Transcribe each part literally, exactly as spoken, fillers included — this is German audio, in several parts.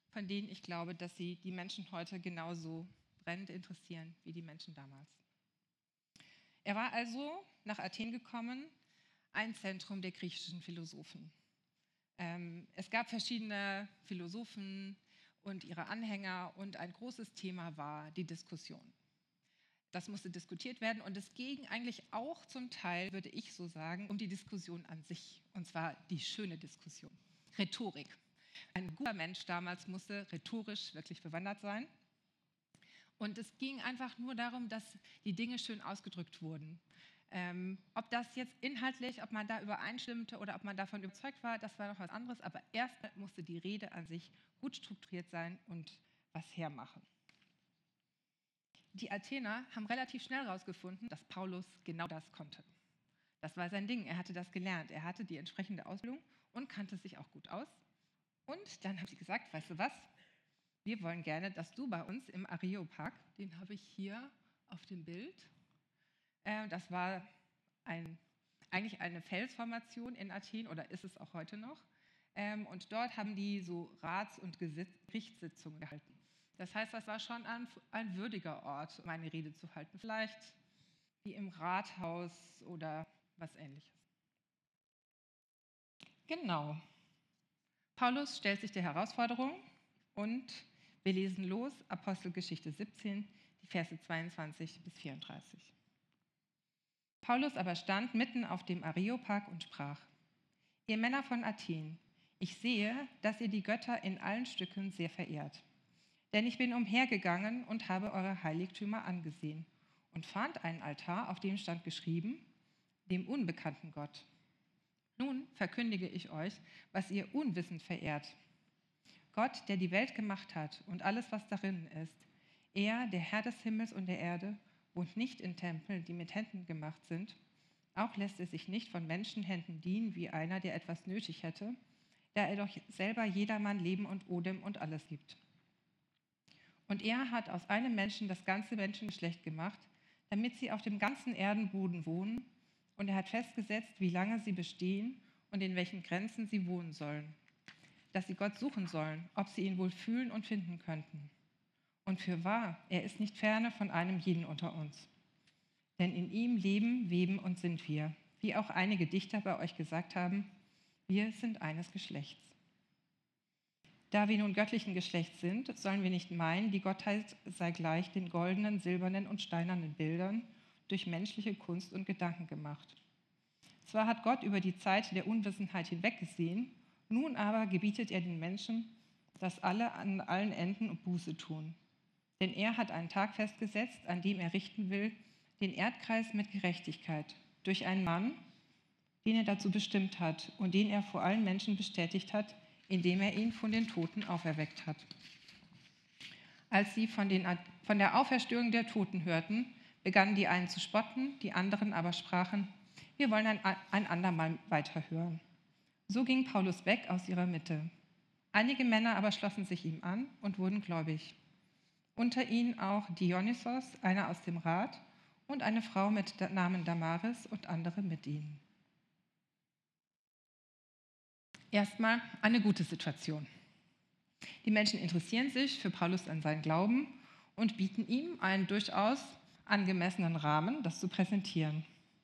von denen ich glaube, dass sie die Menschen heute genauso brennend interessieren wie die Menschen damals. Er war also nach Athen gekommen, ein Zentrum der griechischen Philosophen. Ähm, es gab verschiedene Philosophen und ihre Anhänger und ein großes Thema war die Diskussion. Das musste diskutiert werden und es ging eigentlich auch zum Teil, würde ich so sagen, um die Diskussion an sich, und zwar die schöne Diskussion, Rhetorik. Ein guter Mensch damals musste rhetorisch wirklich bewandert sein und es ging einfach nur darum, dass die Dinge schön ausgedrückt wurden. Ähm, ob das jetzt inhaltlich, ob man da übereinstimmte oder ob man davon überzeugt war, das war noch was anderes, aber erstmal musste die Rede an sich gut strukturiert sein und was hermachen. Die Athener haben relativ schnell herausgefunden, dass Paulus genau das konnte. Das war sein Ding, er hatte das gelernt, er hatte die entsprechende Ausbildung und kannte sich auch gut aus. Und dann haben sie gesagt, weißt du was, wir wollen gerne, dass du bei uns im Areopag, den habe ich hier auf dem Bild, äh, das war ein, eigentlich eine Felsformation in Athen oder ist es auch heute noch, ähm, und dort haben die so Rats- und Gerichtssitzungen gehalten. Das heißt, das war schon ein, ein würdiger Ort, um eine Rede zu halten. Vielleicht wie im Rathaus oder was Ähnliches. Genau. Paulus stellt sich der Herausforderung und wir lesen los, Apostelgeschichte siebzehn, die Verse zweiundzwanzig bis vierunddreißig. Paulus aber stand mitten auf dem Areopag und sprach: Ihr Männer von Athen, ich sehe, dass ihr die Götter in allen Stücken sehr verehrt. Denn ich bin umhergegangen und habe eure Heiligtümer angesehen und fand einen Altar, auf dem stand geschrieben, dem unbekannten Gott. Nun verkündige ich euch, was ihr unwissend verehrt. Gott, der die Welt gemacht hat und alles, was darin ist, er, der Herr des Himmels und der Erde, wohnt nicht in Tempeln, die mit Händen gemacht sind. Auch lässt er sich nicht von Menschenhänden dienen, wie einer, der etwas nötig hätte, da er doch selber jedermann Leben und Odem und alles gibt. Und er hat aus einem Menschen das ganze Menschengeschlecht gemacht, damit sie auf dem ganzen Erdenboden wohnen. Und er hat festgesetzt, wie lange sie bestehen und in welchen Grenzen sie wohnen sollen. Dass sie Gott suchen sollen, ob sie ihn wohl fühlen und finden könnten. Und fürwahr, er ist nicht ferne von einem jeden unter uns. Denn in ihm leben, weben und sind wir, wie auch einige Dichter bei euch gesagt haben, wir sind eines Geschlechts. Da wir nun göttlichen Geschlechts sind, sollen wir nicht meinen, die Gottheit sei gleich den goldenen, silbernen und steinernen Bildern durch menschliche Kunst und Gedanken gemacht. Zwar hat Gott über die Zeit der Unwissenheit hinweggesehen, nun aber gebietet er den Menschen, dass alle an allen Enden Buße tun. Denn er hat einen Tag festgesetzt, an dem er richten will, den Erdkreis mit Gerechtigkeit, durch einen Mann, den er dazu bestimmt hat und den er vor allen Menschen bestätigt hat, indem er ihn von den Toten auferweckt hat. Als sie von, den, von der Auferstehung der Toten hörten, begannen die einen zu spotten, die anderen aber sprachen, wir wollen ein, ein andermal weiterhören. So ging Paulus weg aus ihrer Mitte. Einige Männer aber schlossen sich ihm an und wurden gläubig. Unter ihnen auch Dionysos, einer aus dem Rat, und eine Frau mit Namen Damaris und andere mit ihnen. Erstmal eine gute Situation. Die Menschen interessieren sich für Paulus und seinen Glauben und bieten ihm einen durchaus angemessenen Rahmen, das zu präsentieren.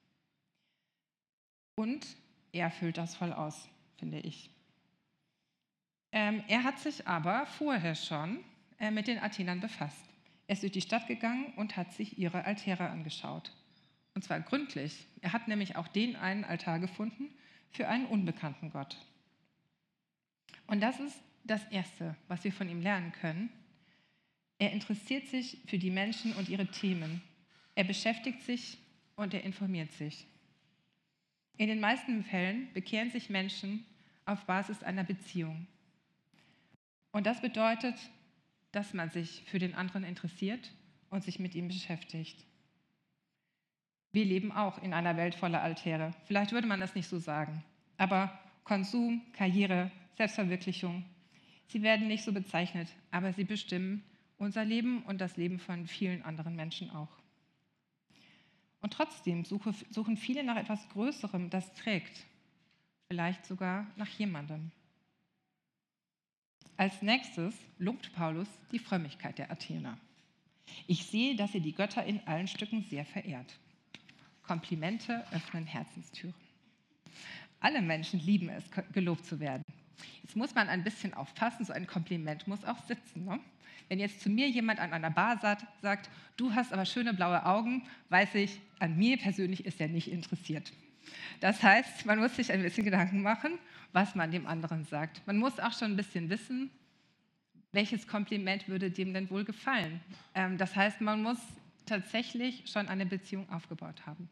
Und er füllt das voll aus, finde ich. Ähm, er hat sich aber vorher schon äh, mit den Athenern befasst. Er ist durch die Stadt gegangen und hat sich ihre Altäre angeschaut. Und zwar gründlich. Er hat nämlich auch den einen Altar gefunden für einen unbekannten Gott. Und das ist das Erste, was wir von ihm lernen können. Er interessiert sich für die Menschen und ihre Themen. Er beschäftigt sich und er informiert sich. In den meisten Fällen bekehren sich Menschen auf Basis einer Beziehung. Und das bedeutet, dass man sich für den anderen interessiert und sich mit ihm beschäftigt. Wir leben auch in einer Welt voller Altäre. Vielleicht würde man das nicht so sagen, aber Konsum, Karriere, Selbstverwirklichung, sie werden nicht so bezeichnet, aber sie bestimmen unser Leben und das Leben von vielen anderen Menschen auch. Und trotzdem suchen viele nach etwas Größerem, das trägt, vielleicht sogar nach jemandem. Als nächstes lobt Paulus die Frömmigkeit der Athener. Ich sehe, dass ihr die Götter in allen Stücken sehr verehrt. Komplimente öffnen Herzenstüren. Alle Menschen lieben es, gelobt zu werden. Jetzt muss man ein bisschen aufpassen, so ein Kompliment muss auch sitzen. Ne? Wenn jetzt zu mir jemand an einer Bar sagt, du hast aber schöne blaue Augen, weiß ich, an mir persönlich ist er nicht interessiert. Das heißt, man muss sich ein bisschen Gedanken machen, was man dem anderen sagt. Man muss auch schon ein bisschen wissen, welches Kompliment würde dem denn wohl gefallen. Das heißt, man muss tatsächlich schon eine Beziehung aufgebaut haben.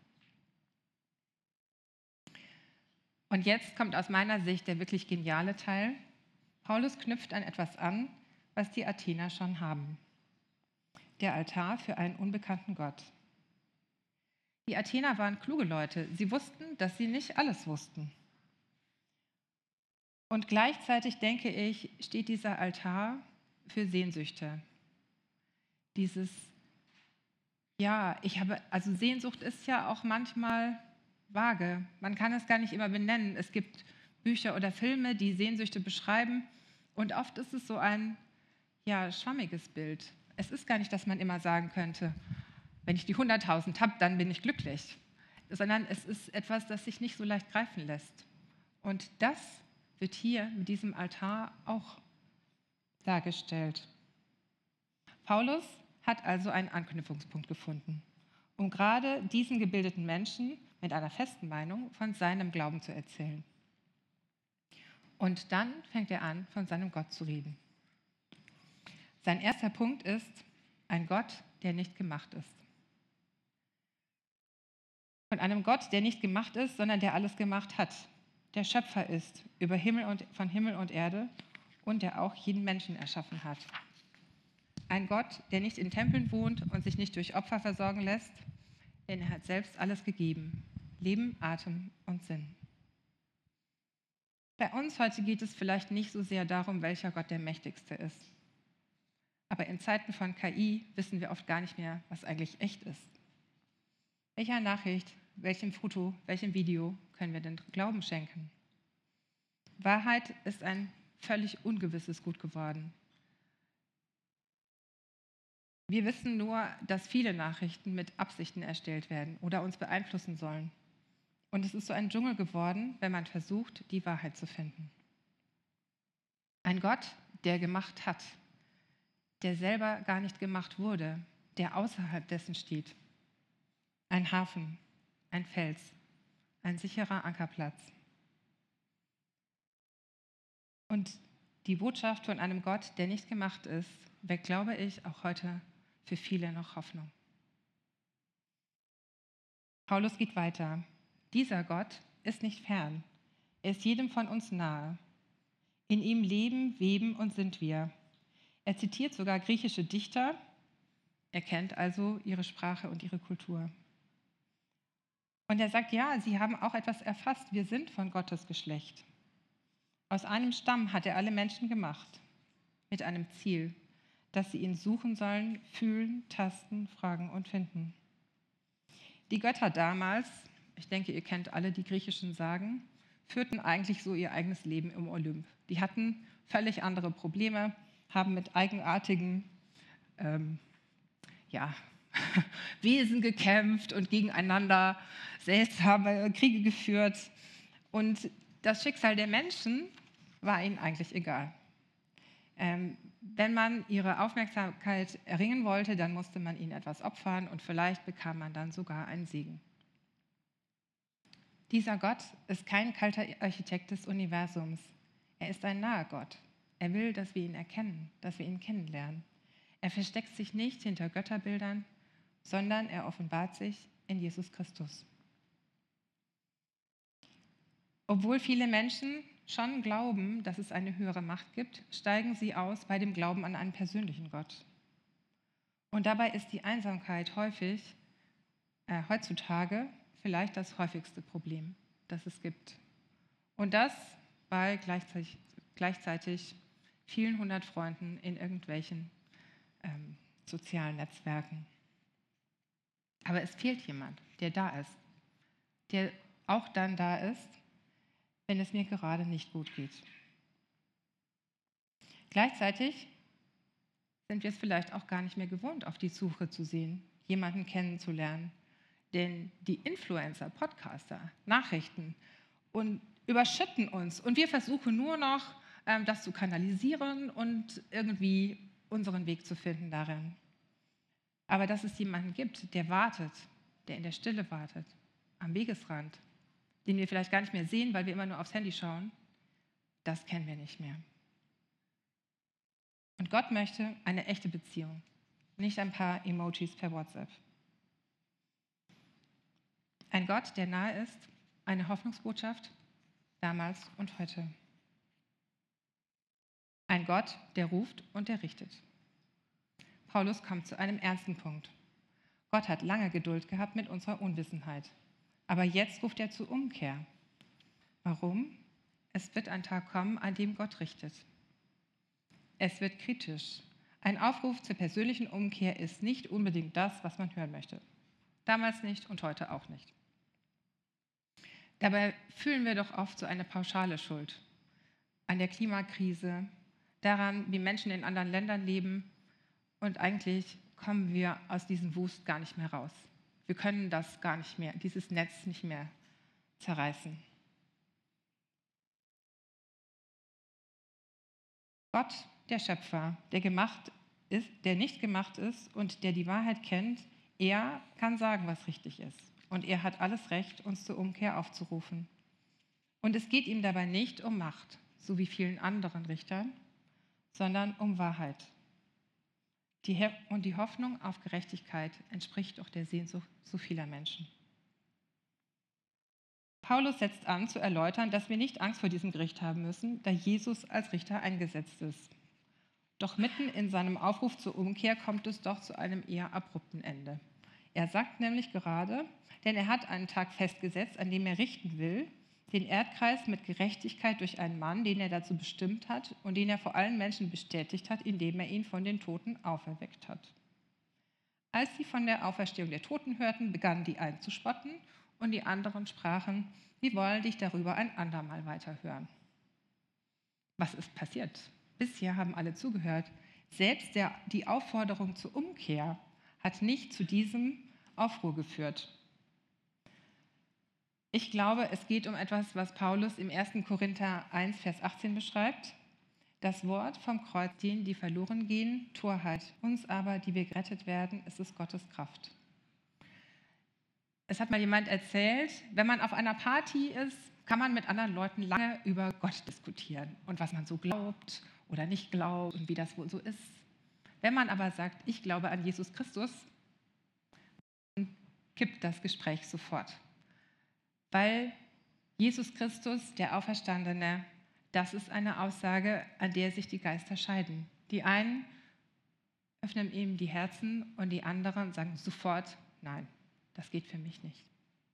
Und jetzt kommt aus meiner Sicht der wirklich geniale Teil. Paulus knüpft an etwas an, was die Athener schon haben. Der Altar für einen unbekannten Gott. Die Athener waren kluge Leute. Sie wussten, dass sie nicht alles wussten. Und gleichzeitig, denke ich, steht dieser Altar für Sehnsüchte. Dieses, ja, ich habe, also Sehnsucht ist ja auch manchmal vage. Man kann es gar nicht immer benennen. Es gibt Bücher oder Filme, die Sehnsüchte beschreiben. Und oft ist es so ein, ja, schwammiges Bild. Es ist gar nicht, dass man immer sagen könnte, wenn ich die hunderttausend habe, dann bin ich glücklich. Sondern es ist etwas, das sich nicht so leicht greifen lässt. Und das wird hier mit diesem Altar auch dargestellt. Paulus hat also einen Anknüpfungspunkt gefunden, um gerade diesen gebildeten Menschen mit einer festen Meinung von seinem Glauben zu erzählen. Und dann fängt er an, von seinem Gott zu reden. Sein erster Punkt ist ein Gott, der nicht gemacht ist. Von einem Gott, der nicht gemacht ist, sondern der alles gemacht hat, der Schöpfer ist über Himmel und, von Himmel und Erde und der auch jeden Menschen erschaffen hat. Ein Gott, der nicht in Tempeln wohnt und sich nicht durch Opfer versorgen lässt, denn er hat selbst alles gegeben. Leben, Atem und Sinn. Bei uns heute geht es vielleicht nicht so sehr darum, welcher Gott der mächtigste ist. Aber in Zeiten von K I wissen wir oft gar nicht mehr, was eigentlich echt ist. Welcher Nachricht, welchem Foto, welchem Video können wir denn Glauben schenken? Wahrheit ist ein völlig ungewisses Gut geworden. Wir wissen nur, dass viele Nachrichten mit Absichten erstellt werden oder uns beeinflussen sollen. Und es ist so ein Dschungel geworden, wenn man versucht, die Wahrheit zu finden. Ein Gott, der gemacht hat, der selber gar nicht gemacht wurde, der außerhalb dessen steht. Ein Hafen, ein Fels, ein sicherer Ankerplatz. Und die Botschaft von einem Gott, der nicht gemacht ist, weckt, glaube ich, auch heute für viele noch Hoffnung. Paulus geht weiter. Dieser Gott ist nicht fern. Er ist jedem von uns nahe. In ihm leben, weben und sind wir. Er zitiert sogar griechische Dichter. Er kennt also ihre Sprache und ihre Kultur. Und er sagt, ja, sie haben auch etwas erfasst. Wir sind von Gottes Geschlecht. Aus einem Stamm hat er alle Menschen gemacht. Mit einem Ziel, dass sie ihn suchen sollen, fühlen, tasten, fragen und finden. Die Götter damals, ich denke, ihr kennt alle die griechischen Sagen, führten eigentlich so ihr eigenes Leben im Olymp. Die hatten völlig andere Probleme, haben mit eigenartigen ähm, ja, Wesen gekämpft und gegeneinander seltsame Kriege geführt. Und das Schicksal der Menschen war ihnen eigentlich egal. Ähm, wenn man ihre Aufmerksamkeit erringen wollte, dann musste man ihnen etwas opfern und vielleicht bekam man dann sogar einen Segen. Dieser Gott ist kein kalter Architekt des Universums. Er ist ein naher Gott. Er will, dass wir ihn erkennen, dass wir ihn kennenlernen. Er versteckt sich nicht hinter Götterbildern, sondern er offenbart sich in Jesus Christus. Obwohl viele Menschen schon glauben, dass es eine höhere Macht gibt, steigen sie aus bei dem Glauben an einen persönlichen Gott. Und dabei ist die Einsamkeit häufig, äh, heutzutage vielleicht das häufigste Problem, das es gibt. Und das bei gleichzeitig, gleichzeitig vielen hundert Freunden in irgendwelchen ähm, sozialen Netzwerken. Aber es fehlt jemand, der da ist, der auch dann da ist, wenn es mir gerade nicht gut geht. Gleichzeitig sind wir es vielleicht auch gar nicht mehr gewohnt, auf die Suche zu sehen, jemanden kennenzulernen. Denn die Influencer, Podcaster, Nachrichten und überschütten uns. Und wir versuchen nur noch, ähm, das zu kanalisieren und irgendwie unseren Weg zu finden darin. Aber dass es jemanden gibt, der wartet, der in der Stille wartet, am Wegesrand, den wir vielleicht gar nicht mehr sehen, weil wir immer nur aufs Handy schauen, das kennen wir nicht mehr. Und Gott möchte eine echte Beziehung, nicht ein paar Emojis per WhatsApp. Ein Gott, der nahe ist, eine Hoffnungsbotschaft, damals und heute. Ein Gott, der ruft und der richtet. Paulus kommt zu einem ernsten Punkt. Gott hat lange Geduld gehabt mit unserer Unwissenheit. Aber jetzt ruft er zur Umkehr. Warum? Es wird ein Tag kommen, an dem Gott richtet. Es wird kritisch. Ein Aufruf zur persönlichen Umkehr ist nicht unbedingt das, was man hören möchte. Damals nicht und heute auch nicht. Dabei fühlen wir doch oft so eine pauschale Schuld an der Klimakrise, daran, wie Menschen in anderen Ländern leben, und eigentlich kommen wir aus diesem Wust gar nicht mehr raus. Wir können das gar nicht mehr, dieses Netz nicht mehr zerreißen. Gott, der Schöpfer, der gemacht ist, der nicht gemacht ist und der die Wahrheit kennt, er kann sagen, was richtig ist. Und er hat alles Recht, uns zur Umkehr aufzurufen. Und es geht ihm dabei nicht um Macht, so wie vielen anderen Richtern, sondern um Wahrheit. Die und die Hoffnung auf Gerechtigkeit entspricht auch der Sehnsucht so vieler Menschen. Paulus setzt an, zu erläutern, dass wir nicht Angst vor diesem Gericht haben müssen, da Jesus als Richter eingesetzt ist. Doch mitten in seinem Aufruf zur Umkehr kommt es doch zu einem eher abrupten Ende. Er sagt nämlich gerade, denn er hat einen Tag festgesetzt, an dem er richten will, den Erdkreis mit Gerechtigkeit durch einen Mann, den er dazu bestimmt hat und den er vor allen Menschen bestätigt hat, indem er ihn von den Toten auferweckt hat. Als sie von der Auferstehung der Toten hörten, begannen die einen zu spotten und die anderen sprachen, wir wollen dich darüber ein andermal weiterhören. Was ist passiert? Bisher haben alle zugehört. Selbst der, die Aufforderung zur Umkehr hat nicht zu diesem Aufruhr geführt. Ich glaube, es geht um etwas, was Paulus im ersten Korinther eins, Vers achtzehn beschreibt. Das Wort vom Kreuz, denen, die verloren gehen, Torheit. Uns aber, die wir gerettet werden, ist es Gottes Kraft. Es hat mal jemand erzählt, wenn man auf einer Party ist, kann man mit anderen Leuten lange über Gott diskutieren und was man so glaubt oder nicht glaubt und wie das wohl so ist. Wenn man aber sagt, ich glaube an Jesus Christus, dann kippt das Gespräch sofort. Weil Jesus Christus, der Auferstandene, das ist eine Aussage, an der sich die Geister scheiden. Die einen öffnen ihm die Herzen und die anderen sagen sofort, nein, das geht für mich nicht.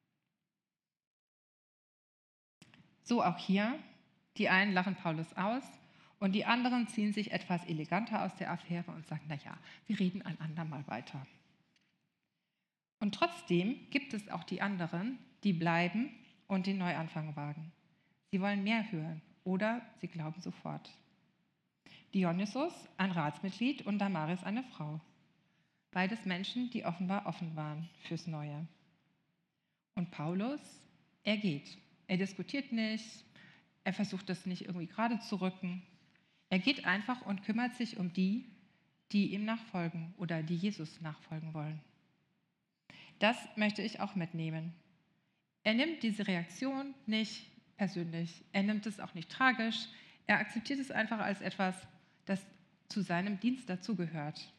So auch hier, die einen lachen Paulus aus und die anderen ziehen sich etwas eleganter aus der Affäre und sagen, naja, wir reden ein andermal weiter. Und trotzdem gibt es auch die anderen, die bleiben und den Neuanfang wagen. Sie wollen mehr hören oder sie glauben sofort. Dionysos, ein Ratsmitglied, und Damaris, eine Frau. Beides Menschen, die offenbar offen waren fürs Neue. Und Paulus, er geht. Er diskutiert nicht, er versucht das nicht irgendwie gerade zu rücken. Er geht einfach und kümmert sich um die, die ihm nachfolgen oder die Jesus nachfolgen wollen. Das möchte ich auch mitnehmen. Er nimmt diese Reaktion nicht persönlich, er nimmt es auch nicht tragisch, er akzeptiert es einfach als etwas, das zu seinem Dienst dazugehört.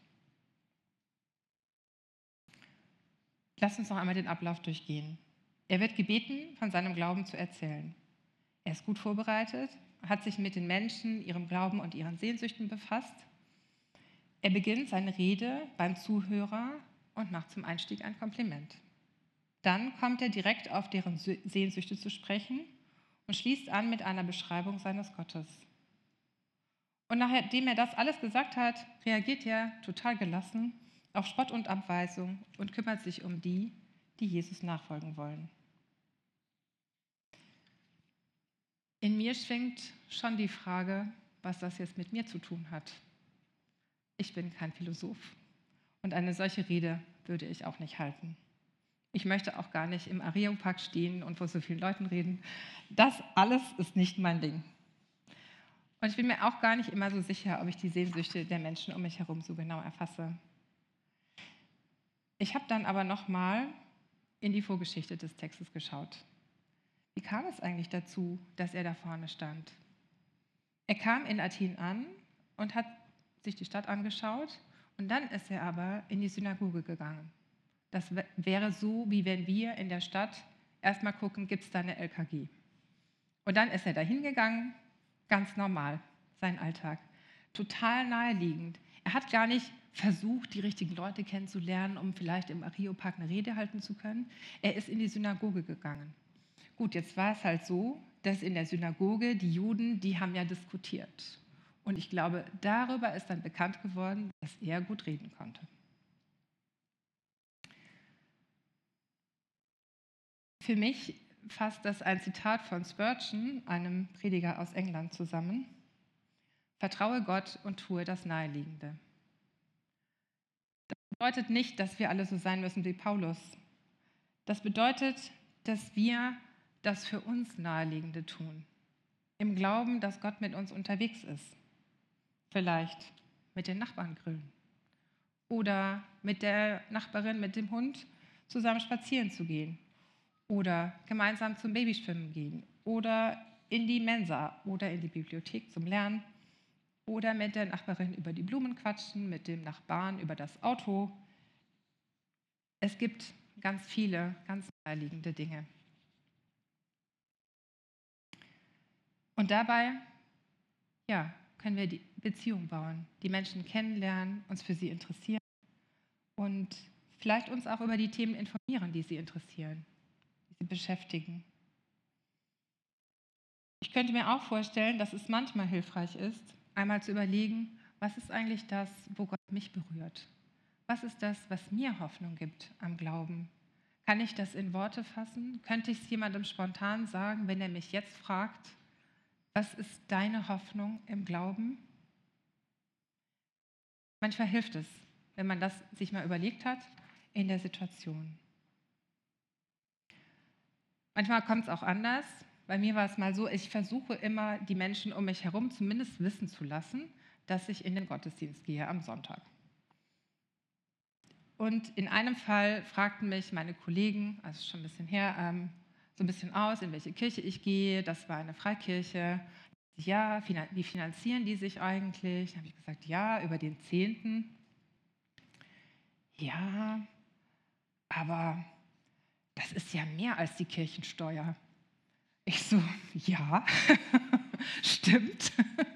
Lass uns noch einmal den Ablauf durchgehen. Er wird gebeten, von seinem Glauben zu erzählen. Er ist gut vorbereitet, hat sich mit den Menschen, ihrem Glauben und ihren Sehnsüchten befasst. Er beginnt seine Rede beim Zuhörer und macht zum Einstieg ein Kompliment. Dann kommt er direkt auf deren Sehnsüchte zu sprechen und schließt an mit einer Beschreibung seines Gottes. Und nachdem er das alles gesagt hat, reagiert er total gelassen auf Spott und Abweisung und kümmert sich um die, die Jesus nachfolgen wollen. In mir schwingt schon die Frage, was das jetzt mit mir zu tun hat. Ich bin kein Philosoph und eine solche Rede würde ich auch nicht halten. Ich möchte auch gar nicht im Areopag stehen und vor so vielen Leuten reden. Das alles ist nicht mein Ding. Und ich bin mir auch gar nicht immer so sicher, ob ich die Sehnsüchte der Menschen um mich herum so genau erfasse. Ich habe dann aber nochmal in die Vorgeschichte des Textes geschaut. Wie kam es eigentlich dazu, dass er da vorne stand? Er kam in Athen an und hat sich die Stadt angeschaut und dann ist er aber in die Synagoge gegangen. Das wäre so, wie wenn wir in der Stadt erstmal gucken, gibt es da eine L K G. Und dann ist er da hingegangen, ganz normal, sein Alltag. Total naheliegend. Er hat gar nicht versucht, die richtigen Leute kennenzulernen, um vielleicht im Areopag eine Rede halten zu können. Er ist in die Synagoge gegangen. Gut, jetzt war es halt so, dass in der Synagoge die Juden, die haben ja diskutiert. Und ich glaube, darüber ist dann bekannt geworden, dass er gut reden konnte. Für mich fasst das ein Zitat von Spurgeon, einem Prediger aus England, zusammen. Vertraue Gott und tue das Naheliegende. Das bedeutet nicht, dass wir alle so sein müssen wie Paulus. Das bedeutet, dass wir das für uns Naheliegende tun. Im Glauben, dass Gott mit uns unterwegs ist. Vielleicht mit den Nachbarn grillen. Oder mit der Nachbarin, mit dem Hund zusammen spazieren zu gehen. Oder gemeinsam zum Babyschwimmen gehen. Oder in die Mensa oder in die Bibliothek zum Lernen. Oder mit der Nachbarin über die Blumen quatschen, mit dem Nachbarn über das Auto. Es gibt ganz viele, ganz naheliegende Dinge. Und dabei, ja, können wir die Beziehung bauen, die Menschen kennenlernen, uns für sie interessieren und vielleicht uns auch über die Themen informieren, die sie interessieren, die sie beschäftigen. Ich könnte mir auch vorstellen, dass es manchmal hilfreich ist, einmal zu überlegen, was ist eigentlich das, wo Gott mich berührt? Was ist das, was mir Hoffnung gibt am Glauben? Kann ich das in Worte fassen? Könnte ich es jemandem spontan sagen, wenn er mich jetzt fragt, was ist deine Hoffnung im Glauben? Manchmal hilft es, wenn man das sich mal überlegt hat in der Situation. Manchmal kommt es auch anders. Bei mir war es mal so, ich versuche immer, die Menschen um mich herum zumindest wissen zu lassen, dass ich in den Gottesdienst gehe am Sonntag. Und in einem Fall fragten mich meine Kollegen, also schon ein bisschen her, ähm, so ein bisschen aus, in welche Kirche ich gehe. Das war eine Freikirche. Ja, wie finanzieren die sich eigentlich? Da habe ich gesagt, ja, über den Zehnten. Ja, aber das ist ja mehr als die Kirchensteuer. Ich so, ja, stimmt.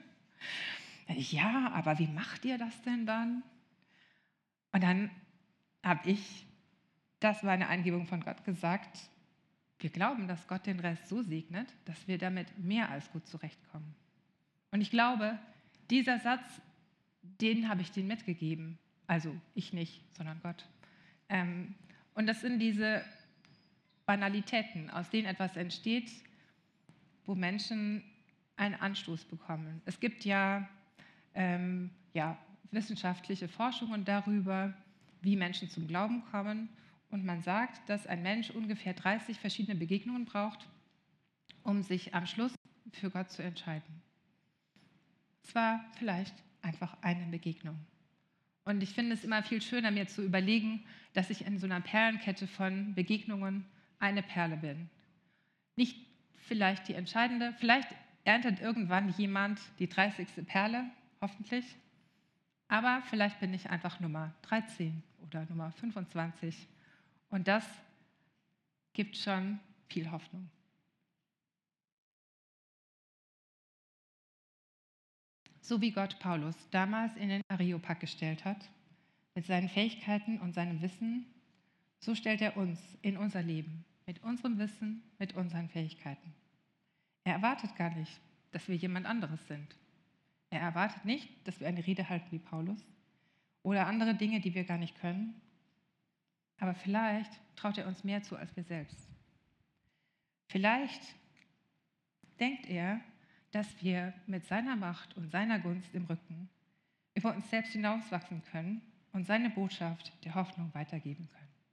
Ja, aber wie macht ihr das denn dann? Und dann habe ich, das war eine Eingebung von Gott, gesagt, wir glauben, dass Gott den Rest so segnet, dass wir damit mehr als gut zurechtkommen. Und ich glaube, dieser Satz, den habe ich denen mitgegeben. Also ich nicht, sondern Gott. Ähm, und das sind diese Banalitäten, aus denen etwas entsteht, wo Menschen einen Anstoß bekommen. Es gibt ja, ähm, ja wissenschaftliche Forschungen darüber, wie Menschen zum Glauben kommen. Und man sagt, dass ein Mensch ungefähr dreißig verschiedene Begegnungen braucht, um sich am Schluss für Gott zu entscheiden. Es war vielleicht einfach eine Begegnung. Und ich finde es immer viel schöner, mir zu überlegen, dass ich in so einer Perlenkette von Begegnungen eine Perle bin. Nicht vielleicht die entscheidende, vielleicht erntet irgendwann jemand die dreißigste Perle, hoffentlich. Aber vielleicht bin ich einfach Nummer dreizehn oder Nummer fünfundzwanzig. Und das gibt schon viel Hoffnung. So wie Gott Paulus damals in den Areopag gestellt hat, mit seinen Fähigkeiten und seinem Wissen, so stellt er uns in unser Leben, mit unserem Wissen, mit unseren Fähigkeiten. Er erwartet gar nicht, dass wir jemand anderes sind. Er erwartet nicht, dass wir eine Rede halten wie Paulus oder andere Dinge, die wir gar nicht können. Aber vielleicht traut er uns mehr zu als wir selbst. Vielleicht denkt er, dass wir mit seiner Macht und seiner Gunst im Rücken über uns selbst hinauswachsen können und seine Botschaft der Hoffnung weitergeben können.